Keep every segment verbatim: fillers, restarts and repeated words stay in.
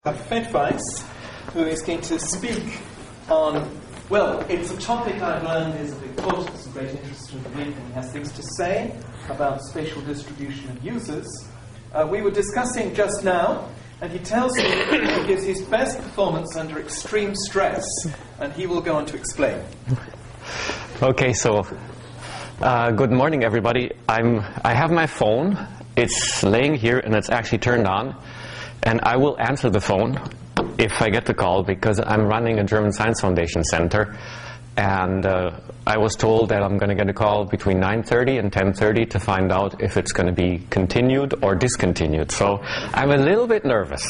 Fedvice, who is going to speak on, well, it's a topic I've learned is of importance and great interest to him, and he has things to say about spatial distribution of users. Uh, we were discussing just now, and he tells me he gives his best performance under extreme stress, and he will go on to explain. Okay, so uh, good morning, everybody. I'm, I have my phone. It's laying here, and it's actually turned on. And I will answer the phone if I get the call, because I'm running a German Science Foundation Center, and uh, I was told that I'm going to get a call between nine thirty and ten thirty to find out if it's going to be continued or discontinued. So I'm a little bit nervous.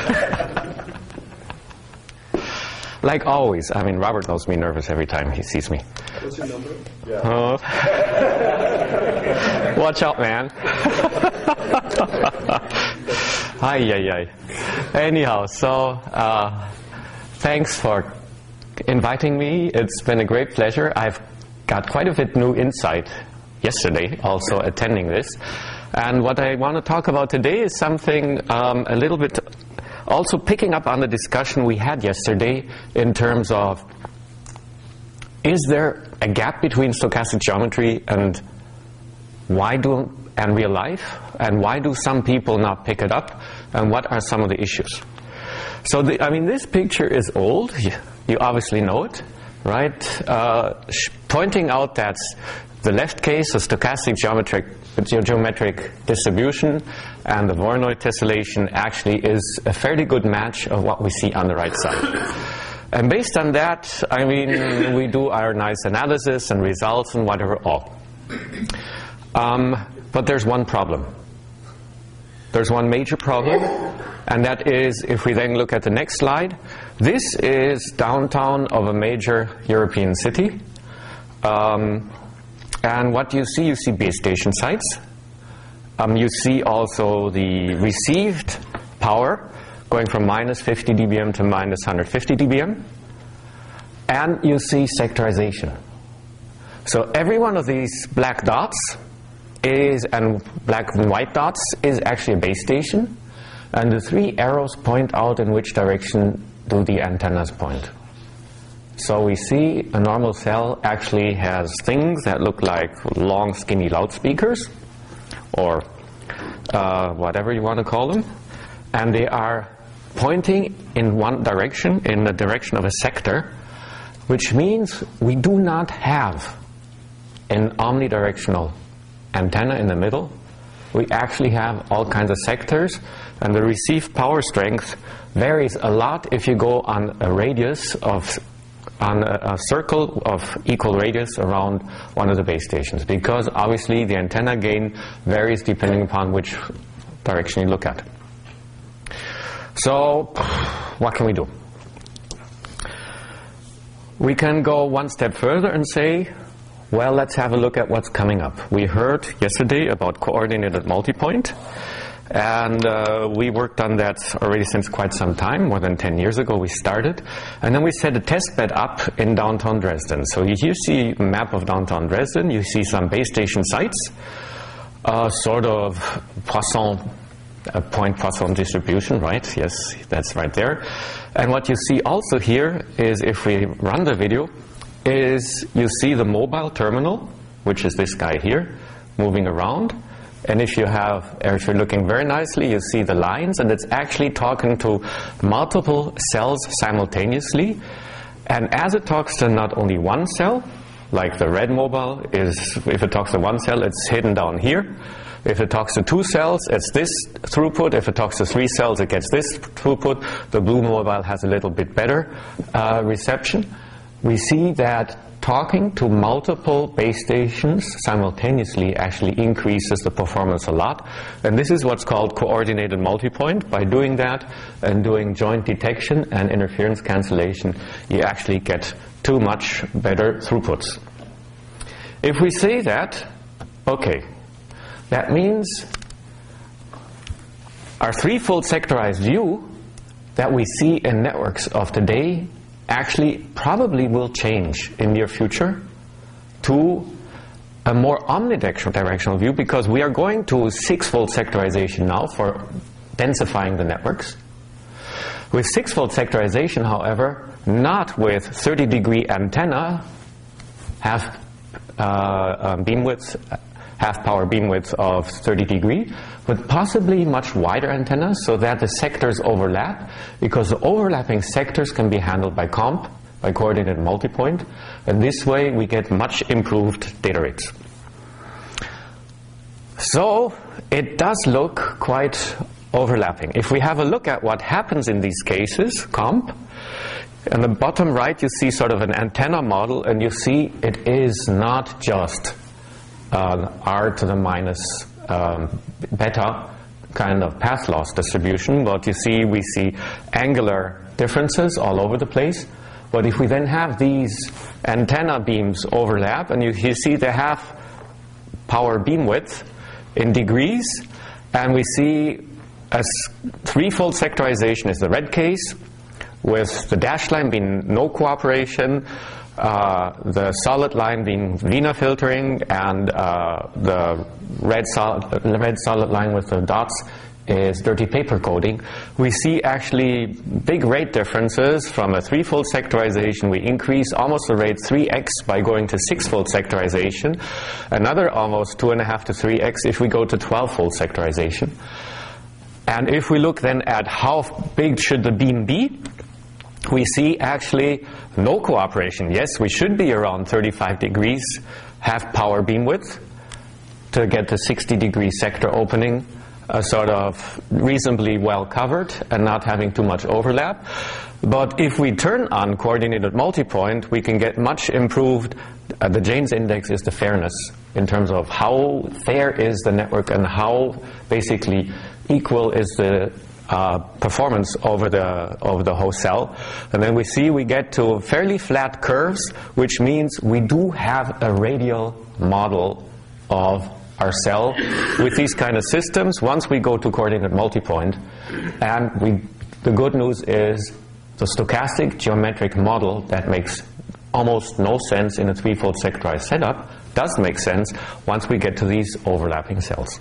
Like always. I mean, Robert knows me nervous every time he sees me. What's your number? Yeah. Uh, watch out, man. Hi, hi, hi. Anyhow, so uh, thanks for inviting me. It's been a great pleasure. I've got quite a bit new insight yesterday, also attending this. And what I want to talk about today is something um, a little bit also picking up on the discussion we had yesterday in terms of, is there a gap between stochastic geometry and why do and real life, and why do some people not pick it up, and what are some of the issues? So, the, I mean, this picture is old. You, you obviously know it, right? Uh, sh- pointing out that the left case, the stochastic geometric, geometric distribution, and the Voronoi tessellation actually is a fairly good match of what we see on the right side. And based on that, I mean, we do our nice analysis and results and whatever all. Um, But there's one problem. There's one major problem, and that is, if we then look at the next slide, this is downtown of a major European city. Um, and what you see, you see base station sites. Um, you see also the received power going from minus fifty d B m to minus one hundred fifty d B m. And you see sectorization. So every one of these black dots is, and black and white dots, is actually a base station, and the three arrows point out in which direction do the antennas point. So we see a normal cell actually has things that look like long skinny loudspeakers, or uh, whatever you want to call them, and they are pointing in one direction, in the direction of a sector, which means we do not have an omnidirectional antenna in the middle. We actually have all kinds of sectors, and the received power strength varies a lot if you go on a radius of on a, a circle of equal radius around one of the base stations, because obviously the antenna gain varies depending upon which direction you look at. So what can we do? We can go one step further and say, well, let's have a look at what's coming up. We heard yesterday about coordinated multipoint, and uh, we worked on that already since quite some time. More than ten years ago we started, and then we set a test bed up in downtown Dresden. So you here see a map of downtown Dresden. You see some base station sites, uh, sort of Poisson, a point Poisson distribution, right? Yes, that's right there. And what you see also here is, if we run the video, is you see the mobile terminal, which is this guy here, moving around. And if you have, if you're looking very nicely, you see the lines, and it's actually talking to multiple cells simultaneously. And as it talks to not only one cell, like the red mobile is, if it talks to one cell, it's hidden down here. If it talks to two cells, it's this throughput. If it talks to three cells, it gets this throughput. The blue mobile has a little bit better uh, reception. We see that talking to multiple base stations simultaneously actually increases the performance a lot. And this is what's called coordinated multipoint. By doing that and doing joint detection and interference cancellation, you actually get two much better throughputs. If we say that, okay, that means our threefold sectorized view that we see in networks of today actually probably will change in near future to a more omnidirectional view, because we are going to six-fold sectorization now for densifying the networks. With six-fold sectorization, however, not with thirty degree antenna, half uh, um, beam width, half power beam width of thirty degree, but possibly much wider antennas so that the sectors overlap, because the overlapping sectors can be handled by comp, by coordinated multipoint, and this way we get much improved data rates. So it does look quite overlapping. If we have a look at what happens in these cases, comp, on the bottom right you see sort of an antenna model, and you see it is not just uh, r to the minus um, beta kind of path loss distribution, but you see we see angular differences all over the place. But if we then have these antenna beams overlap, and you, you see they have power beam width in degrees, and we see a threefold sectorization is the red case, with the dashed line being no cooperation, uh, the solid line being Wiener filtering, and uh, the red solid, red solid line with the dots is dirty paper coding. We see actually big rate differences. From a threefold sectorization, we increase almost the rate three x by going to six-fold sectorization, another almost two and a half to three x if we go to twelve-fold sectorization. And if we look then at how big should the beam be, we see actually no cooperation. Yes, we should be around thirty-five degrees half power beam width to get the sixty degree sector opening uh, sort of reasonably well covered and not having too much overlap. But if we turn on coordinated multipoint, we can get much improved. Uh, the Jane's index is the fairness in terms of how fair is the network and how basically equal is the uh, performance over the over the whole cell. And then we see we get to fairly flat curves, which means we do have a radial model of our cell with these kind of systems once we go to coordinated multipoint. And we, the good news is the stochastic geometric model that makes almost no sense in a threefold sectorized setup does make sense once we get to these overlapping cells.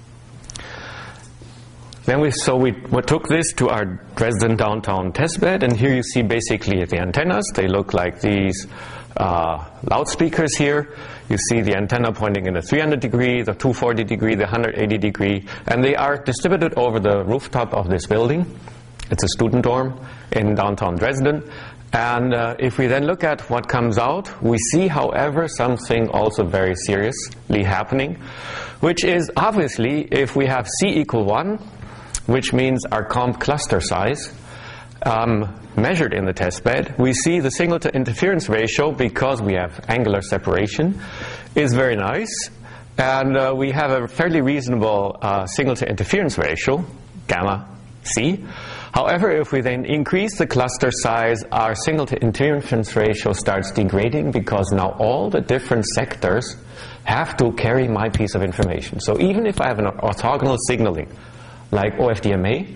Then we, so we, we took this to our Dresden downtown testbed, and here you see basically the antennas. They look like these uh, loudspeakers here. You see the antenna pointing in the three hundred degree, the two hundred forty degree, the one hundred eighty degree, and they are distributed over the rooftop of this building. It's a student dorm in downtown Dresden. And uh, if we then look at what comes out, we see, however, something also very seriously happening, which is obviously if we have C equal one, which means our comp cluster size, um, measured in the test bed, we see the signal to interference ratio, because we have angular separation, is very nice. And uh, we have a fairly reasonable uh, signal to interference ratio, gamma C. However, if we then increase the cluster size, our signal to interference ratio starts degrading, because now all the different sectors have to carry my piece of information. So even if I have an orthogonal signaling, like O F D M A,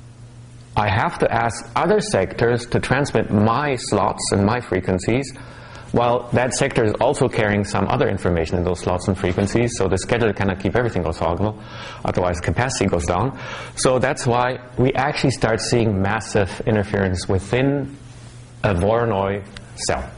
I have to ask other sectors to transmit my slots and my frequencies, while that sector is also carrying some other information in those slots and frequencies, so the scheduler cannot keep everything orthogonal, otherwise capacity goes down. So that's why we actually start seeing massive interference within a Voronoi cell.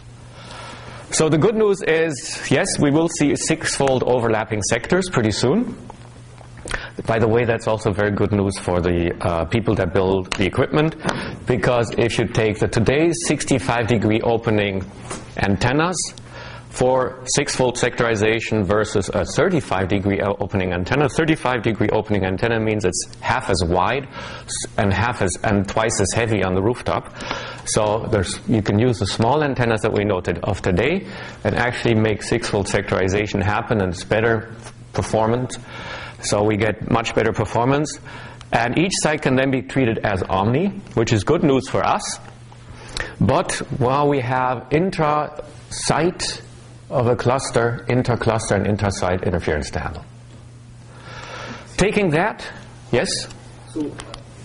So the good news is, yes, we will see six-fold overlapping sectors pretty soon. By the way, that's also very good news for the uh, people that build the equipment, because if you take the today's sixty-five degree opening antennas for six-fold sectorization versus a thirty-five degree opening antenna, thirty-five degree opening antenna means it's half as wide and half as and twice as heavy on the rooftop. So there's, you can use the small antennas that we know of today and actually make six-fold sectorization happen, and it's better performance. So we get much better performance, and each site can then be treated as omni, which is good news for us. But while we have intra-site of a cluster, inter-cluster and inter-site interference to handle. Taking that, yes? So,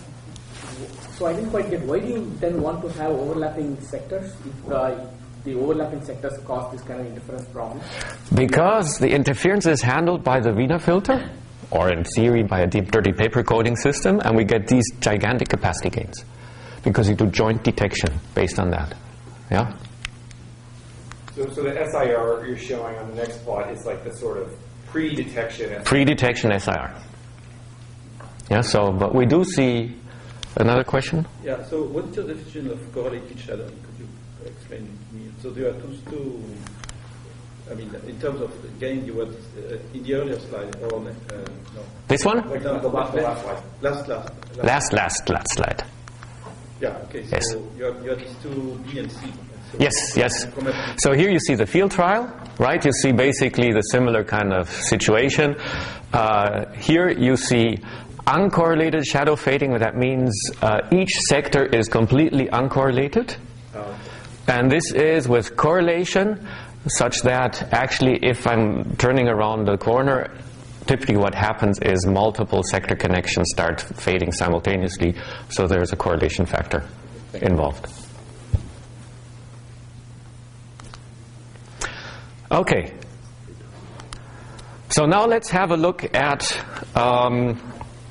so I didn't quite get, why do you then want to have overlapping sectors if uh, the overlapping sectors cause this kind of interference problem? Because the interference is handled by the Wiener filter, or in theory by a deep dirty paper coding system, and we get these gigantic capacity gains. because you do joint detection based on that. Yeah? So, so the S I R you're showing on the next plot is like the sort of pre-detection S I R. Pre-detection S I R. Yeah, so, but we do see another question? Yeah, so what is your definition of correlated shadow? Could you explain it to me? So there are two, two I mean, in terms of gain, you were uh, in the earlier slide, or uh, no? This one? Like the, the, last, the last slide. Last, last, last. Last, last, last slide. Yeah, okay, so Yes. you, have, you have these two B and C. So Yes, yes. So here you see the field trial, right? You see basically the similar kind of situation. Uh, here you see uncorrelated shadow fading. That means uh, each sector is completely uncorrelated. Oh. And this is with correlation, such that actually if I'm turning around the corner, typically what happens is multiple sector connections start fading simultaneously, so there's a correlation factor involved. Okay. So now let's have a look at um,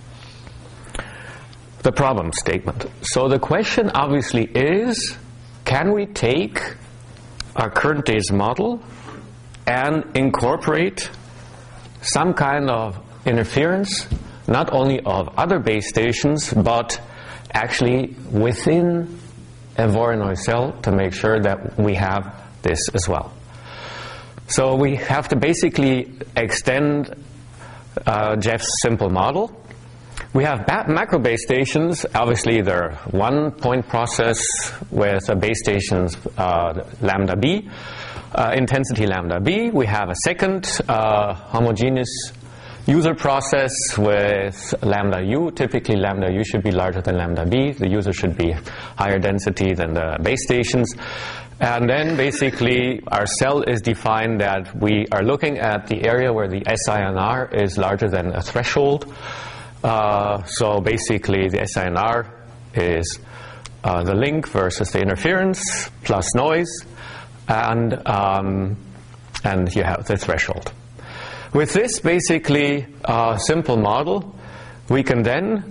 the problem statement. So the question obviously is, can we take our current days model and incorporate some kind of interference, not only of other base stations, but actually within a Voronoi cell to make sure that we have this as well. So we have to basically extend uh, Jeff's simple model. We have macro base stations. Obviously, they're one point process with a base station's uh, lambda b, uh, intensity lambda b. We have a second uh, homogeneous user process with lambda u. Typically, lambda u should be larger than lambda b. The user should be higher density than the base stations. And then basically our cell is defined that we are looking at the area where the S I N R is larger than a threshold. Uh, so basically the S I N R is uh, the link versus the interference plus noise, and um, and you have the threshold. With this basically uh, simple model, we can then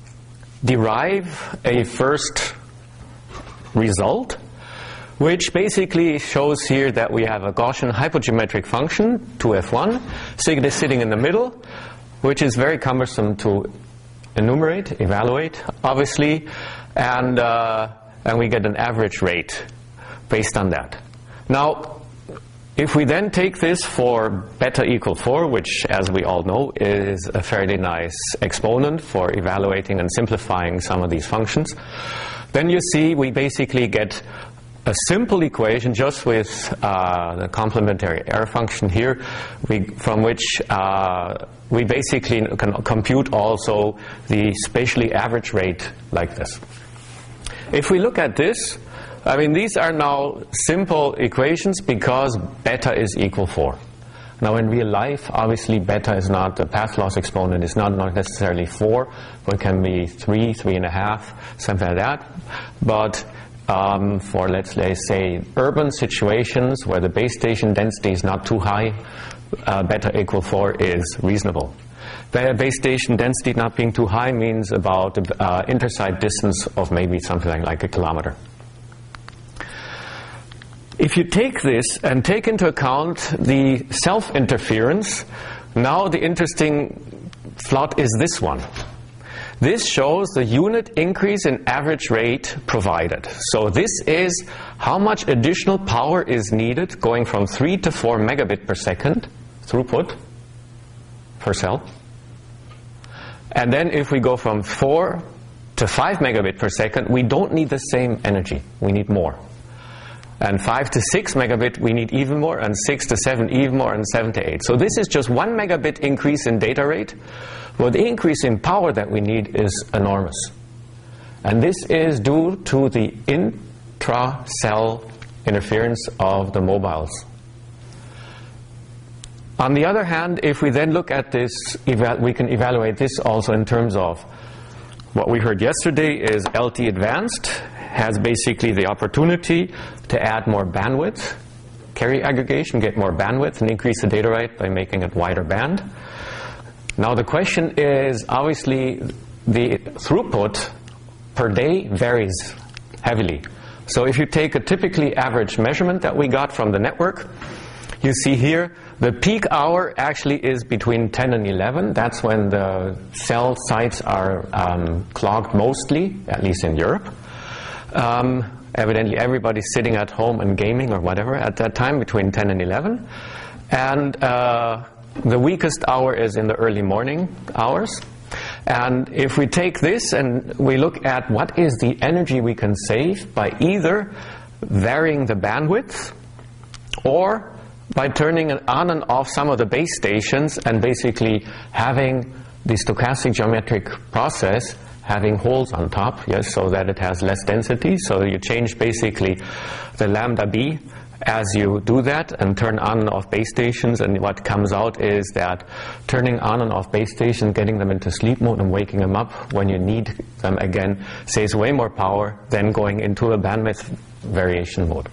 derive a first result, which basically shows here that we have a Gaussian hypogeometric function, two F one, sigma is sitting in the middle, which is very cumbersome to enumerate, evaluate, obviously, and, uh, and we get an average rate based on that. Now, if we then take this for beta equal four, which, as we all know, is a fairly nice exponent for evaluating and simplifying some of these functions, then you see we basically get a simple equation just with uh, the complementary error function here, we, from which uh, we basically can compute also the spatially average rate like this. If we look at this, I mean, these are now simple equations because beta is equal four. Now in real life, obviously beta is not, the path loss exponent is not, not necessarily four, but it can be three, three and a half, something like that. But Um, for, let's say, urban situations where the base station density is not too high, uh, beta equal four is reasonable. The base station density not being too high means about uh, intersite distance of maybe something like, like a kilometer. If you take this and take into account the self-interference, now the interesting plot is this one. This shows the unit increase in average rate provided. So this is how much additional power is needed going from three to four megabit per second throughput per cell. And then if we go from four to five megabit per second, we don't need the same energy. We need more. And five to six megabit, we need even more, and six to seven even more, and seven to eight. So this is just one megabit increase in data rate. Well, the increase in power that we need is enormous. And this is due to the intra-cell interference of the mobiles. On the other hand, if we then look at this, we can evaluate this also in terms of what we heard yesterday is L T Advanced has basically the opportunity to add more bandwidth, carry aggregation, get more bandwidth, and increase the data rate by making it wider band. Now the question is, obviously, the throughput per day varies heavily. So if you take a typically average measurement that we got from the network, you see here the peak hour actually is between ten and eleven. That's when the cell sites are um, clogged mostly, at least in Europe. Um, evidently everybody's sitting at home and gaming or whatever at that time, between ten and eleven. And uh, the weakest hour is in the early morning hours. And if we take this and we look at what is the energy we can save by either varying the bandwidth or by turning on and off some of the base stations and basically having the stochastic geometric process having holes on top, yes, so that it has less density. So you change basically the lambda b as you do that and turn on and off base stations, and what comes out is that turning on and off base stations, getting them into sleep mode and waking them up when you need them again saves way more power than going into a bandwidth variation mode.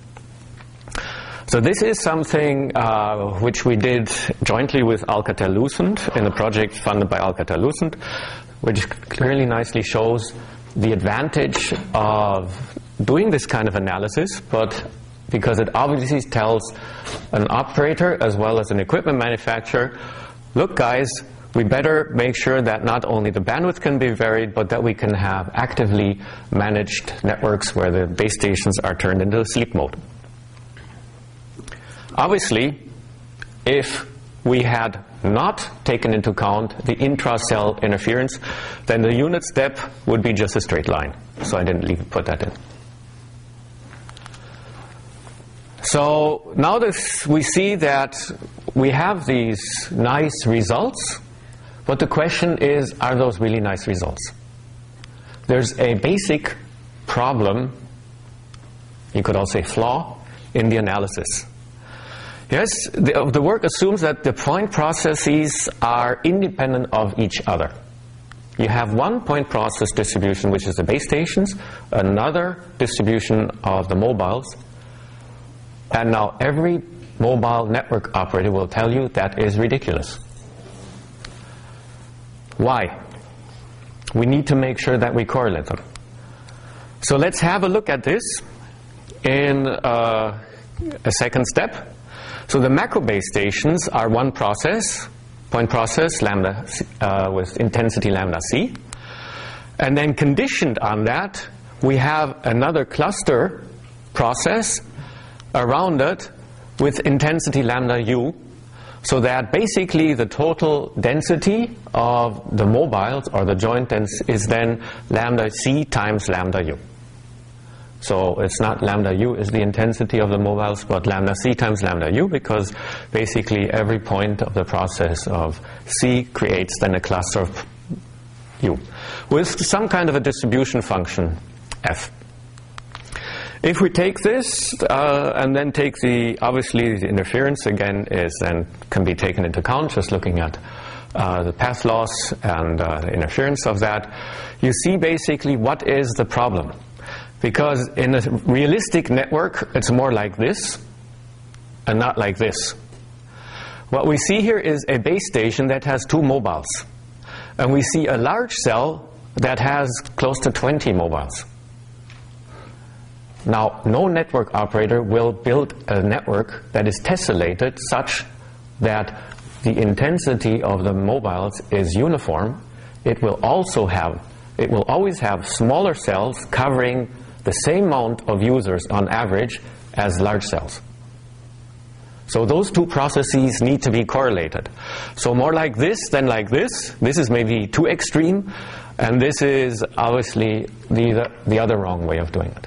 So this is something uh, which we did jointly with Alcatel-Lucent in a project funded by Alcatel-Lucent, which clearly nicely shows the advantage of doing this kind of analysis, but because it obviously tells an operator as well as an equipment manufacturer, look guys, we better make sure that not only the bandwidth can be varied, but that we can have actively managed networks where the base stations are turned into sleep mode. Obviously, if we had not taken into account the intra-cell interference, then the unit step would be just a straight line. So I didn't leave, put that in. So now this, we see that we have these nice results, but the question is, are those really nice results? There's a basic problem, you could also say flaw, in the analysis. Yes, the, the work assumes that the point processes are independent of each other. You have one point process distribution, which is the base stations, another distribution of the mobiles, and now every mobile network operator will tell you that is ridiculous. Why? We need to make sure that we correlate them. So let's have a look at this in uh, a second step. So the macro base stations are one process, point process, lambda uh, with intensity lambda c. And then conditioned on that, we have another cluster process around it with intensity lambda u, so that basically the total density of the mobiles or the joint density is then lambda c times lambda u. So it's not lambda u is the intensity of the mobiles, but lambda c times lambda u, because basically every point of the process of c creates then a cluster of u with some kind of a distribution function f. If we take this uh, and then take the, obviously the interference again is then can be taken into account, just looking at uh, the path loss and uh, the interference of that, you see basically what is the problem. Because in a realistic network, it's more like this and not like this. What we see here is a base station that has two mobiles. And we see a large cell that has close to twenty mobiles. Now, no network operator will build a network that is tessellated such that the intensity of the mobiles is uniform. It will also have, it will always have smaller cells covering the same amount of users on average as large cells. So those two processes need to be correlated. So more like this than like this. This is maybe too extreme, and this is obviously the, the other wrong way of doing it.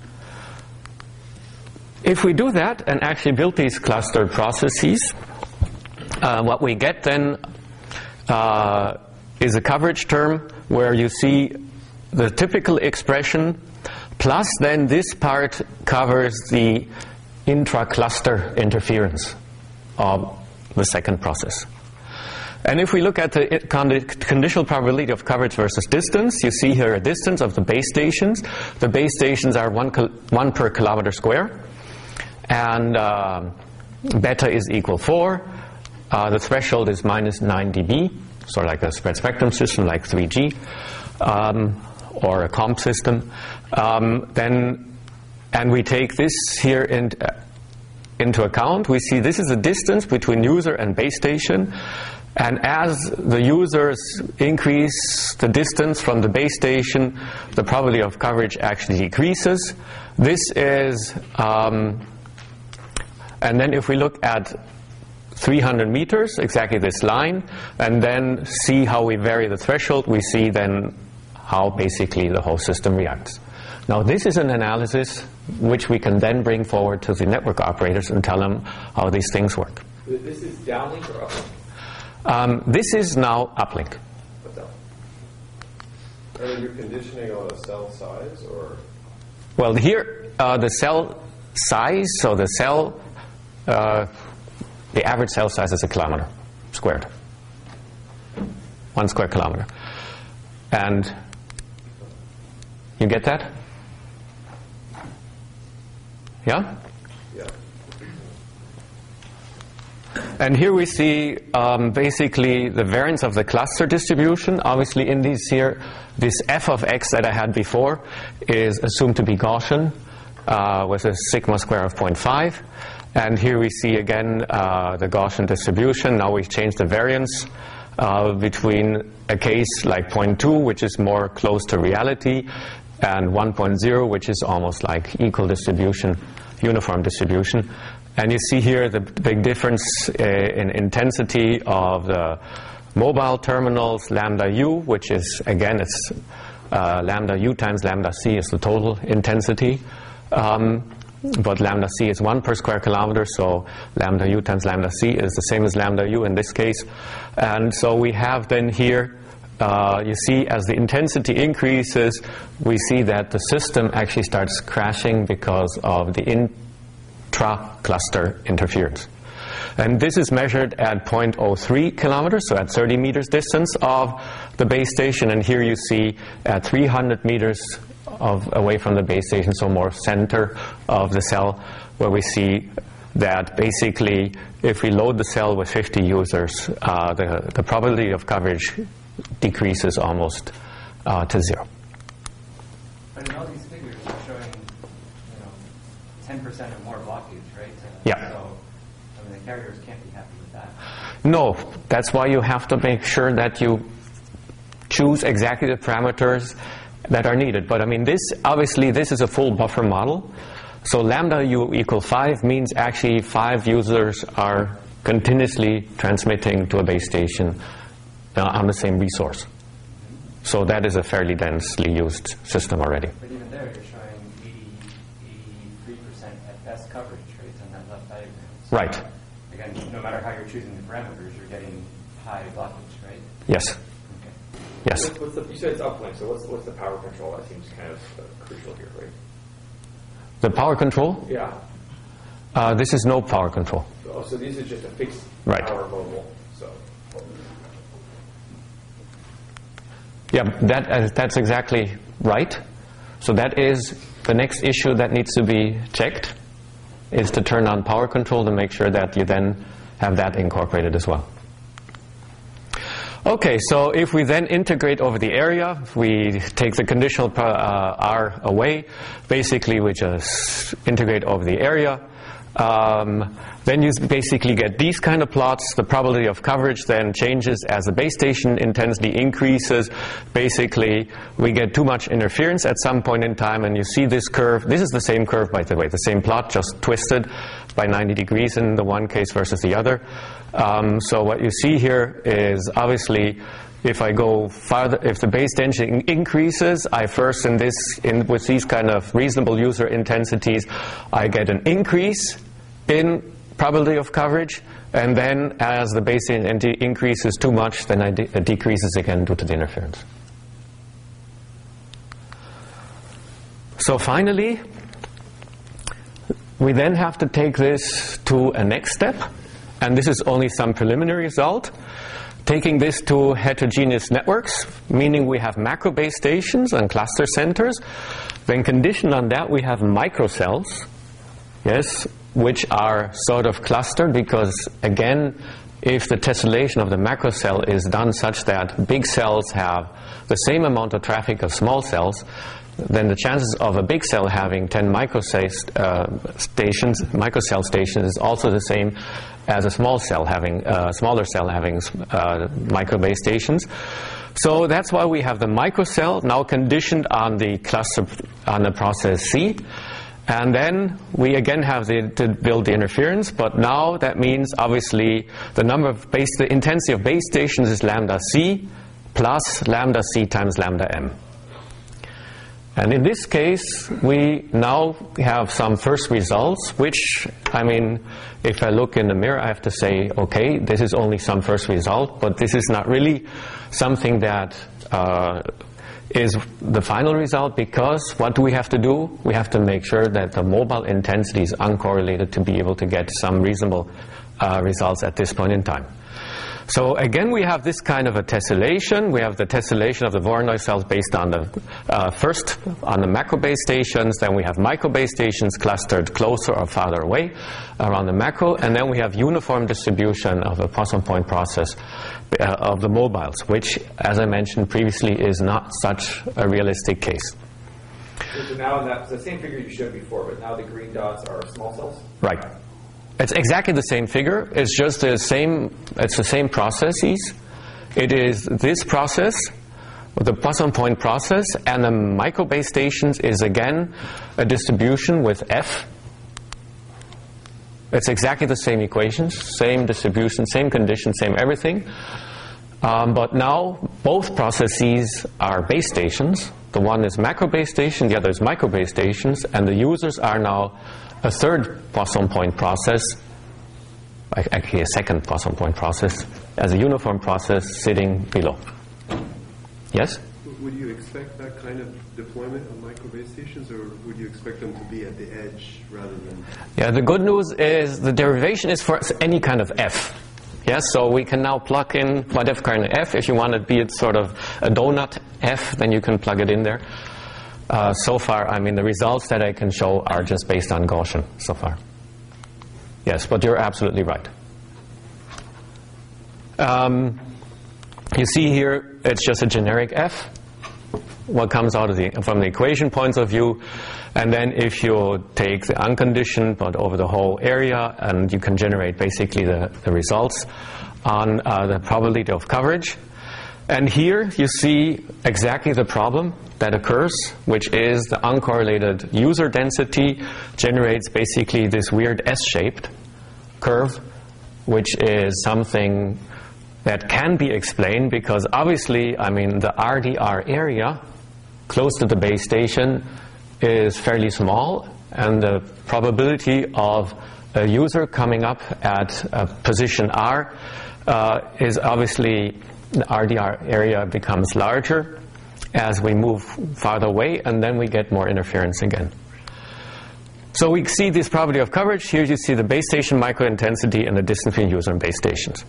If we do that and actually build these clustered processes, uh, what we get then uh, is a coverage term where you see the typical expression plus then this part covers the intra-cluster interference of the second process. And if we look at the conditional probability of coverage versus distance, you see here a distance of the base stations. The base stations are one, one per kilometer square. And uh, beta is equal four. Uh, the threshold is minus nine dB, so like a spread spectrum system like three G. Um, or a comp system, um, then and we take this here in, uh, into account, we see this is the distance between user and base station. And as the users increase the distance from the base station, the probability of coverage actually decreases. This is, um, and then if we look at three hundred meters, exactly this line, and then see how we vary the threshold, we see then how basically the whole system reacts. Now this is an analysis which we can then bring forward to the network operators and tell them how these things work. This is downlink or uplink? Um, this is now uplink. What's up? Are you conditioning on a cell size, or? Well, here uh, the cell size, so the cell, uh, the average cell size is a kilometer squared, one square kilometer. And you get that? Yeah? Yeah. And here we see um, basically the variance of the cluster distribution. Obviously in these here, this f of x that I had before is assumed to be Gaussian uh, with a sigma square of zero point five. And here we see again uh, the Gaussian distribution. Now we've changed the variance uh, between a case like zero point two, which is more close to reality, and one point zero, which is almost like equal distribution, uniform distribution. And you see here the big difference uh, in intensity of the mobile terminals, lambda u, which is, again, it's uh, lambda u times lambda c is the total intensity. Um, but lambda c is one per square kilometer, so lambda u times lambda c is the same as lambda u in this case. And so we have then here, uh, you see as the intensity increases, we see that the system actually starts crashing because of the in intra-cluster interference. And this is measured at zero point zero three kilometers, so at thirty meters distance of the base station. And here you see at three hundred meters of, away from the base station, so more center of the cell, where we see that basically if we load the cell with fifty users, uh, the, the probability of coverage decreases almost uh, to zero. But in all these figures, you're showing, you know, ten percent or more blockage, right? Uh, Yeah. So, I mean, the carriers can't be happy with that. No, that's why you have to make sure that you choose exactly the parameters that are needed. But I mean, this, obviously, this is a full buffer model. So lambda u equal five means actually five users are continuously transmitting to a base station uh, on the same resource. So that is a fairly densely used system already. But even there, you're showing eighty, eighty-three percent at best coverage rates on that left diagram. So Right. Again, no matter how you're choosing the parameters, you're getting high blockage, right? Yes. Okay. Yes. What's, what's the, you said it's uplink, so what's, what's the power control? That seems kind of uh, crucial here, right? The power control, Yeah. uh, this is no power control. So, so this is just a fixed Right. power mobile. So Yeah, that, uh, that's exactly right. So that is the next issue that needs to be checked, is to turn on power control to make sure that you then have that incorporated as well. Okay, so if we then integrate over the area, we take the conditional uh, R away, basically we just integrate over the area. Um, then you basically get these kind of plots. The probability of coverage then changes as the base station intensity increases. Basically, we get too much interference at some point in time, and you see this curve. This is the same curve, by the way, the same plot, just twisted by ninety degrees in the one case versus the other. Um, so what you see here is obviously, if I go farther, if the base density in increases, I first in this, in with these kind of reasonable user intensities, I get an increase in probability of coverage, and then as the base density increases too much, then I de it decreases again due to the interference. So finally, we then have to take this to a next step, and this is only some preliminary result. Taking this to heterogeneous networks, meaning we have macro base stations and cluster centers. Then conditioned on that, we have microcells, yes, which are sort of clustered because, again, if the tessellation of the macro cell is done such that big cells have the same amount of traffic as small cells, then the chances of a big cell having ten microcell uh, stations, microcell stations, is also the same as a small cell having uh, smaller cell having uh, microbase stations. So that's why we have the microcell now conditioned on the cluster on the process C, and then we again have the, to build the interference. But now that means obviously the number of base, the intensity of base stations is lambda C plus lambda C times lambda M. And in this case, we now have some first results, which, I mean, if I look in the mirror, I have to say, okay, this is only some first result, but this is not really something that uh, is the final result, because what do we have to do? We have to make sure that the mobile intensity is uncorrelated to be able to get some reasonable uh, results at this point in time. So again, we have this kind of a tessellation. We have the tessellation of the Voronoi cells based on the uh, first on the macrobase stations. Then we have microbase stations clustered closer or farther away around the macro. And then we have uniform distribution of the Poisson point process uh, of the mobiles, which, as I mentioned previously, is not such a realistic case. So now in that, the same figure you showed before, but now the green dots are small cells? Right. It's exactly the same figure. It's just the same. It's the same processes. It is this process, the Poisson point process, and the microbase stations is again a distribution with F. It's exactly the same equations, same distribution, same conditions, same everything. Um, but now both processes are base stations. The one is macrobase station, the other is microbase stations, and the users are now a third Poisson point process, actually a second Poisson point process, as a uniform process sitting below. Yes? Would you expect that kind of deployment on microbase stations, or would you expect them to be at the edge rather than... Yeah, the good news is the derivation is for any kind of F. Yes, so we can now plug in whatever kind of F. If you want to be it sort of a donut F, then you can plug it in there. Uh, so far, I mean, the results that I can show are just based on Gaussian so far. Yes, but you're absolutely right. Um, you see here, it's just a generic F. What comes out of the from the equation points of view, and then if you take the unconditioned but over the whole area, and you can generate basically the, the results on uh, the probability of coverage. And here you see exactly the problem that occurs, which is the uncorrelated user density generates basically this weird S-shaped curve, which is something that can be explained because obviously, I mean, the R D R area close to the base station is fairly small, and the probability of a user coming up at a position R uh, is obviously the R D R area becomes larger as we move farther away, and then we get more interference again. So we see this property of coverage. Here you see the base station microintensity and the distance between user and base stations.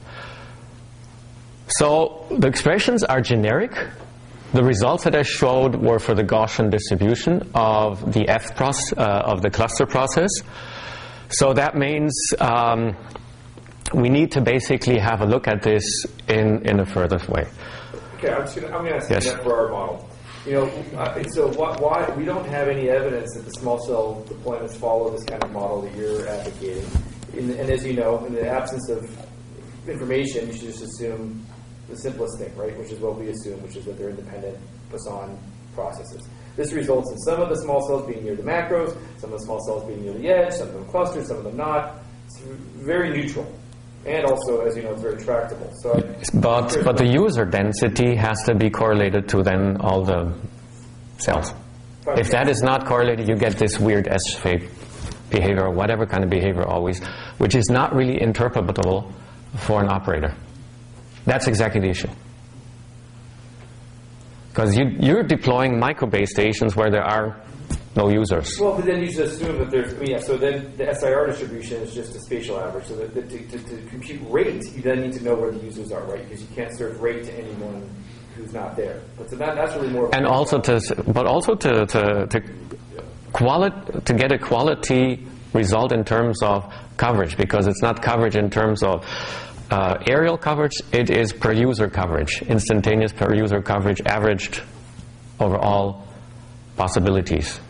So the expressions are generic. The results that I showed were for the Gaussian distribution of the F process, uh, of the cluster process. So that means um, we need to basically have a look at this in, in a further way. Okay, I'm, just gonna, I'm going to ask Yes. you that for our model. You know, uh, so why, why we don't have any evidence that the small cell deployments follow this kind of model that you're advocating. In, and as you know, in the absence of information, you should just assume the simplest thing, right? Which is what we assume, which is that they're independent Poisson processes. This results in some of the small cells being near the macros, some of the small cells being near the edge, some of them clustered, some of them not. It's very neutral. And also, as you know, it's very tractable. So, But, but the user density has to be correlated to then all the cells. If that is not correlated, you get this weird S-shaped behavior, or whatever kind of behavior always, which is not really interpretable for an operator. That's exactly the issue. Because you, you're deploying microbase stations where there are no users. well, but then you should assume that there's, I mean, yeah, so then the S I R distribution is just a spatial average. So that, that to, to, to compute rate, you then need to know where the users are, right? Because you can't serve rate to anyone who's not there. But so that, that's really more. And also to, but also to to to, quali- to get a quality result in terms of coverage, because it's not coverage in terms of uh, aerial coverage, it is per user coverage, instantaneous per user coverage averaged over all possibilities.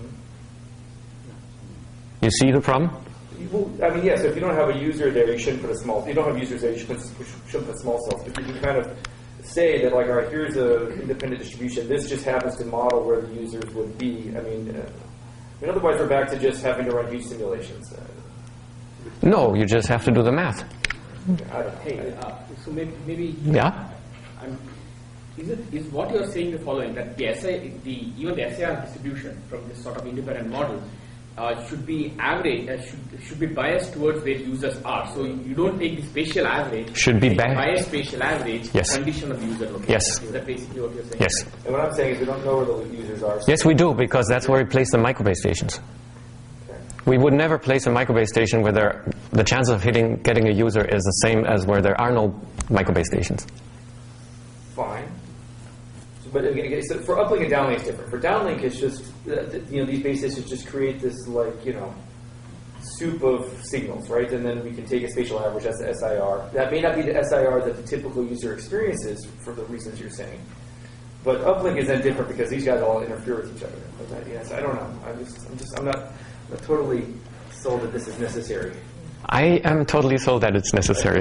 You see the problem? Well, I mean, yes, if you don't have a user there, you shouldn't put a small, you don't have users there, you shouldn't, shouldn't put small cells. But you can kind of say that, like, all right, here's an independent distribution. This just happens to model where the users would be. I mean, uh, I mean otherwise we're back to just having to run huge simulations. Uh, No, you just have to do the math. I don't, Hey, uh, so maybe, maybe Yeah? I'm, is it is what you are saying the following, that the S I, the even the S I R distribution from this sort of independent model uh, should be average, uh, should should be biased towards where users are. So you don't take the spatial average. Should be take ba- biased spatial average. Yes. Condition of user location. Yes. Is that basically what you're saying? Yes. and what I'm saying is we don't know where the users are. So Yes, we do, because that's where we place the microbase stations. We would never place a microbase station where there, the chance of hitting getting a user is the same as where there are no microbase stations. Fine. So, but again, so for uplink and downlink, it's different. For downlink, it's just uh, th- you know these base stations just create this like you know soup of signals, right? And then we can take a spatial average. That's the S I R. That may not be the S I R that the typical user experiences for the reasons you're saying. But uplink is then different because these guys all interfere with each other. But that, yes, I don't know. I'm just, I'm just, I'm not, I'm not totally sold that this is necessary. I am totally sold that it's necessary.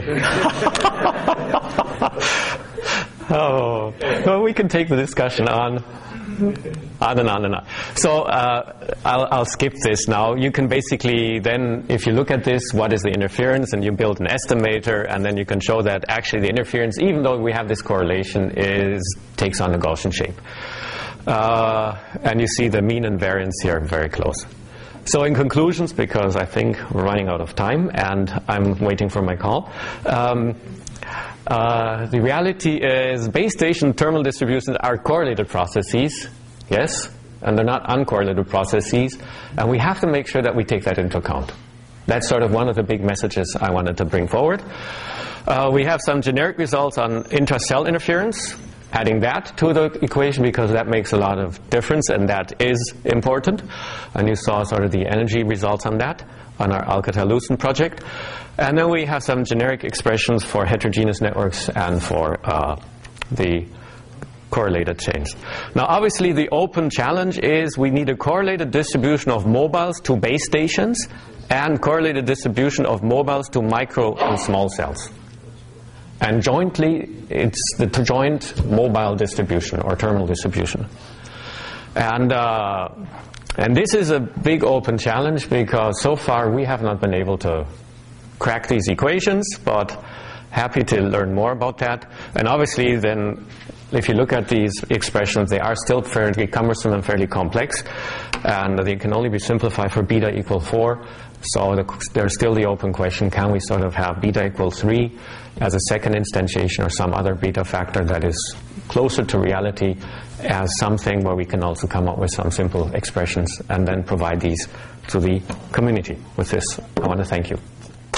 Oh, well, we can take the discussion on, on and on and on. So uh, I'll, I'll skip this now. You can basically then, if you look at this, what is the interference, and you build an estimator, and then you can show that actually the interference, even though we have this correlation, is takes on a Gaussian shape. Uh, and you see the mean and variance here very close. So in conclusions, because I think we're running out of time and I'm waiting for my call, um, uh, the reality is base station thermal distributions are correlated processes, yes, and they're not uncorrelated processes, and we have to make sure that we take that into account. That's sort of one of the big messages I wanted to bring forward. Uh, we have some generic results on intra-cell interference. Adding that to the equation because that makes a lot of difference and that is important. And you saw sort of the energy results on that on our Alcatel-Lucent project. And then we have some generic expressions for heterogeneous networks and for uh, the correlated chains. Now obviously the open challenge is we need a correlated distribution of mobiles to base stations and correlated distribution of mobiles to micro and small cells. And jointly, it's the joint mobile distribution or terminal distribution. And, uh, and this is a big open challenge because so far we have not been able to crack these equations, but happy to learn more about that. And obviously then, if you look at these expressions, they are still fairly cumbersome and fairly complex, and they can only be simplified for beta equal four. So the, there's still the open question, can we sort of have beta equal three as a second instantiation or some other beta factor that is closer to reality as something where we can also come up with some simple expressions and then provide these to the community. With this, I want to thank you.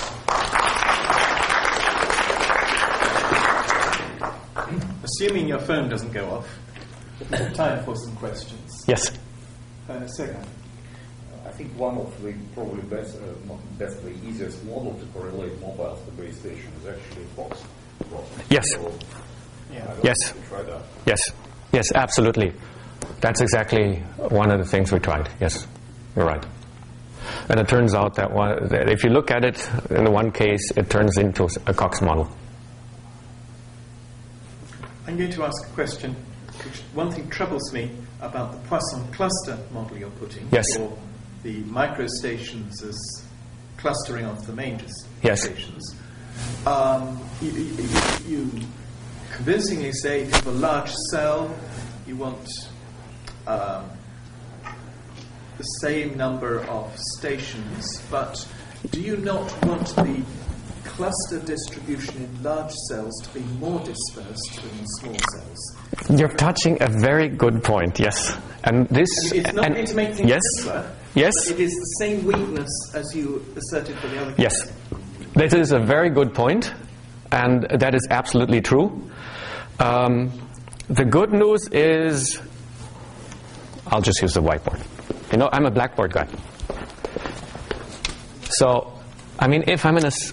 Assuming your phone doesn't go off, we have time for some questions. Yes. Uh, second. I think one of the probably best, uh, not best, the easiest model to correlate mobiles to base station is actually Fox. Yes. So, Yeah. Yes. try that. Yes. Yes, absolutely. That's exactly one of the things we tried. Yes, you're right. And it turns out that, one, that if you look at it, in the one case, it turns into a Cox model. I'm going to ask a question. Which one thing troubles me about the Poisson cluster model you're putting Yes. for the microstations as clustering of the main Yes. stations. Um, you, you, you convincingly say if you have a large cell, you want um, the same number of stations, but do you not want the cluster distribution in large cells to be more dispersed than in small cells? You're touching a very good point, yes. And this... It's not and going to make things yes, simpler, yes, but it is the same weakness as you asserted for the other case. yes. This is a very good point, and that is absolutely true. Um, the good news is... I'll just use the whiteboard. You know, I'm a Blackboard guy. So, I mean, if I'm in a...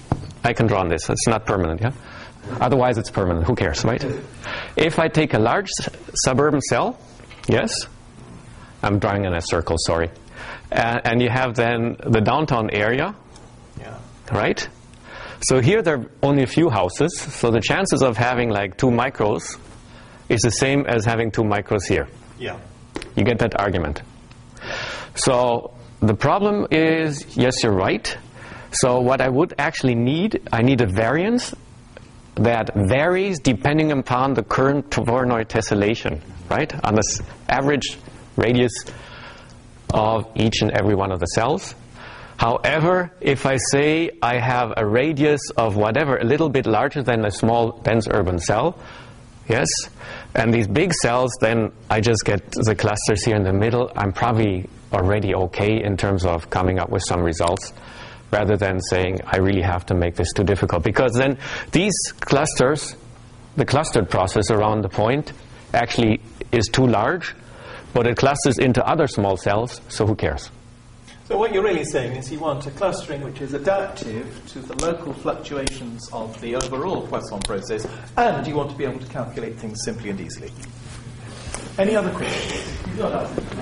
I can draw on this. It's not permanent, yeah? Otherwise, it's permanent. Who cares, right? If I take a large s- suburban cell, yes? I'm drawing in a circle, sorry. Uh, and you have then the downtown area, Yeah. right? So here there are only a few houses, so the chances of having like two micros is the same as having two micros here. Yeah. You get that argument. So the problem is, yes, you're right. So what I would actually need, I need a variance that varies depending upon the current Voronoi tessellation, right? On this average radius of each and every one of the cells. However, if I say I have a radius of whatever, a little bit larger than a small dense urban cell, yes, and these big cells, then I just get the clusters here in the middle. I'm probably already okay in terms of coming up with some results, rather than saying I really have to make this too difficult. Because then these clusters, the clustered process around the point, actually is too large, but it clusters into other small cells, so who cares? So what you're really saying is you want a clustering which is adaptive to the local fluctuations of the overall Poisson process, and you want to be able to calculate things simply and easily. Any other questions? You've got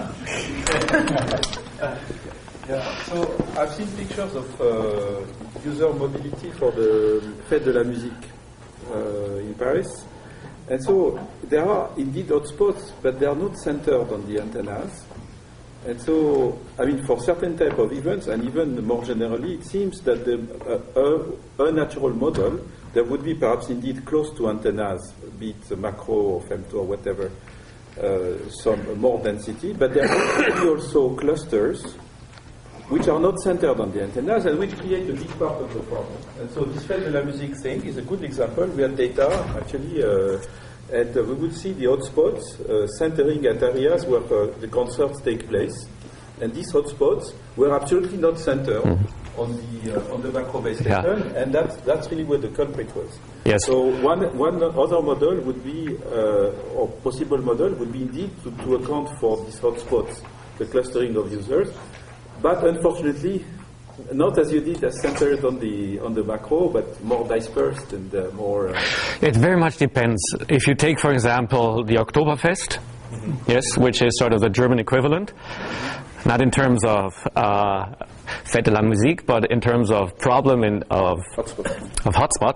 Uh, yeah, so I've seen pictures of uh, user mobility for the Fête de la Musique uh, in Paris. And so there are indeed hotspots, but they are not centered on the antennas. And so, I mean, for certain type of events, and even more generally, it seems that the, uh, a, a natural model, there would be perhaps indeed close to antennas, be it macro or femto or whatever, uh, some more density, but there are also clusters which are not centered on the antennas and which create a big part of the problem. And so this Fête de la Musique thing is a good example. We had data, actually, uh, and uh, we would see the hotspots uh, centering at areas where uh, the concerts take place. And these hotspots were absolutely not centered mm-hmm. on the uh, on the macro base station, yeah. And that's, that's really where the culprit was. Yes. So one one other model would be, uh, or possible model, would be indeed to, to account for these hotspots, the clustering of users. But unfortunately, not as you did, as centered on the on the macro, but more dispersed and uh, more. Uh it very much depends. If you take, for example, the Oktoberfest, mm-hmm. yes, which is sort of the German equivalent, not in terms of uh, Fête de la Musique, but in terms of problem in, of hotspots. of hotspots,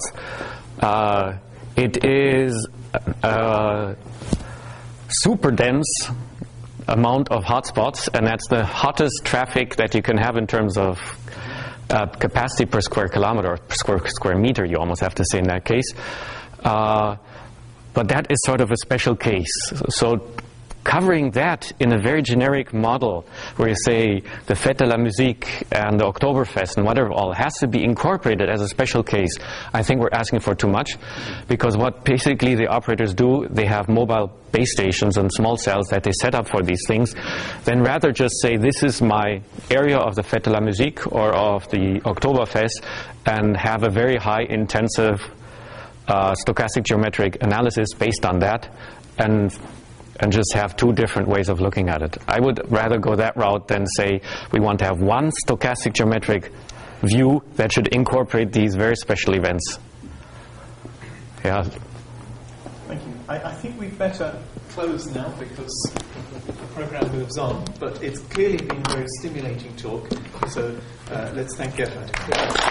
uh, it is a super dense amount of hotspots, and that's the hottest traffic that you can have in terms of uh, capacity per square kilometer, or per square, square meter, you almost have to say in that case. Uh, but that is sort of a special case. So covering that in a very generic model, where you say the Fête de la Musique and the Oktoberfest and whatever all has to be incorporated as a special case, I think we're asking for too much. Because what basically the operators do, they have mobile base stations and small cells that they set up for these things. Then rather just say, this is my area of the Fête de la Musique or of the Oktoberfest, and have a very high intensive uh, stochastic geometric analysis based on that, and and just have two different ways of looking at it. I would rather go that route than say we want to have one stochastic geometric view that should incorporate these very special events. Yeah. Thank you. I, I think we'd better close now because the program moves on, but it's clearly been a very stimulating talk, so uh, let's thank Gerhard.